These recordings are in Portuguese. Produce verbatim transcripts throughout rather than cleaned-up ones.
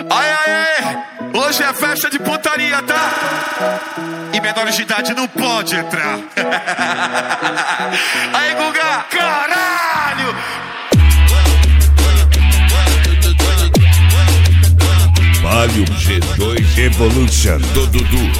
Ai, ai, ai, hoje é festa de putaria, tá? E menores de idade não pode entrar. Aí, Guga, caralho! Vale o G dois Evolution do Dudu.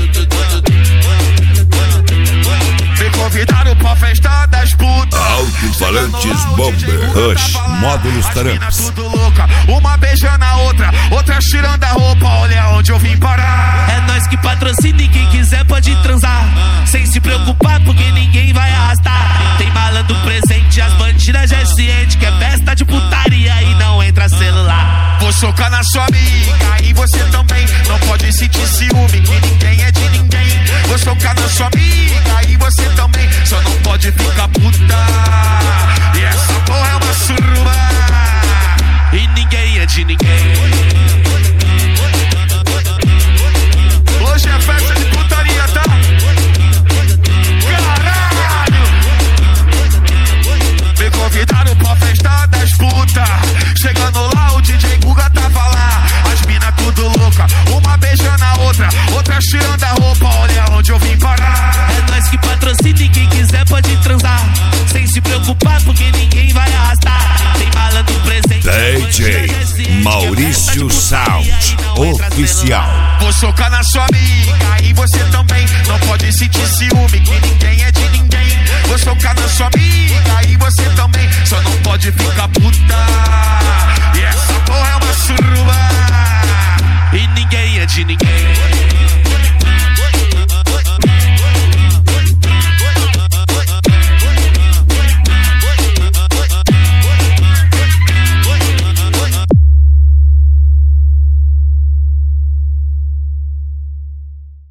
Me convidaram pra festa das putas. Alto-falantes Bomber Rush Módulos Taramps. Uma beijando a outra, outra tirando a roupa. Olha onde eu vim parar. É nós que patrocina e quem quiser pode transar, sem se preocupar porque ninguém vai arrastar. Tem malandro presente, as bandidas já é ciente que é festa de putaria e não entra celular. Vou socar na sua amiga e você também. Não pode sentir ciúme que ninguém é de ninguém. Vou socar na sua amiga e você também. Só não pode ficar puta. E essa porra é uma suruba. E ninguém é de ninguém. Hoje é festa de putaria, tá? Caralho! Me convidaram pra festa das putas. Chegando lá, o D J Guga tava lá. As mina tudo louca, uma beijando a outra, outra tirando a roupa. Olha onde eu vim parar. É nós que patrocina e quem quiser pode transar, sem se preocupar porque ninguém vai arrastar. Tem malandro presente. D J Maurício Sound Oficial. Vou socar na sua amiga e você também. Não pode sentir ciúme que ninguém é de ninguém. Vou socar na sua amiga e você também. Só não pode ficar puta. E essa porra é uma suruba. E ninguém é de ninguém.